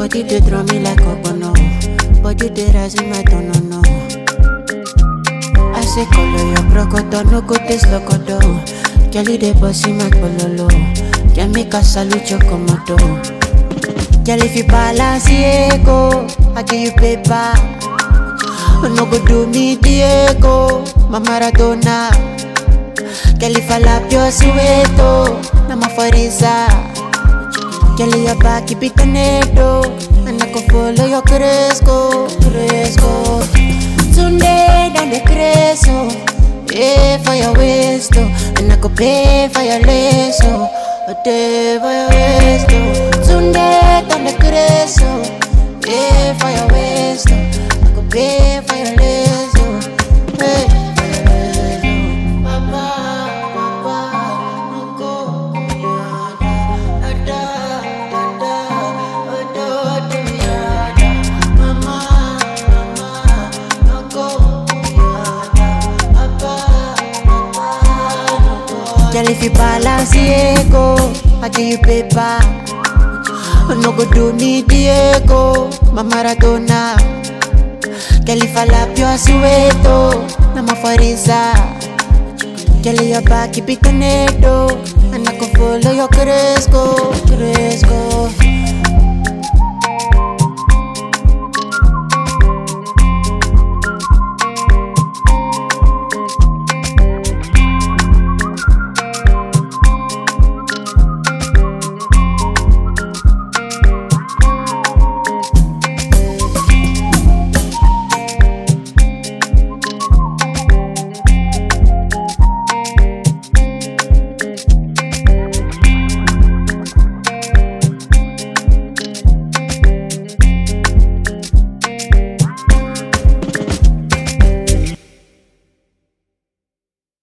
Body they draw me like a bono. Body they rise in my don't know. I say color your crocodile, no go taste locodo. Jelly they bossy my pololo. Can make a salute your commando. Girl, if you balance go, I give you paper. No go do me Diego, my Maradona. Girl, if I lap your sueto, I'm a Farisa. Girl, your back keep it tornado, and I can follow your Cresco. Tunde down the Cresco, pay for your waist, and I could pay for your lace, a day for your waist. Tunde down the Cresco, pay for your waist, I could pay for your lace, hey. Girl, if you balance go, I give you paper. No go do me Diego, my Maradona. Girl, if I lap your sueto, I'm a Farisa. Girl, your back keep it tornado, and I can follow your Cresco.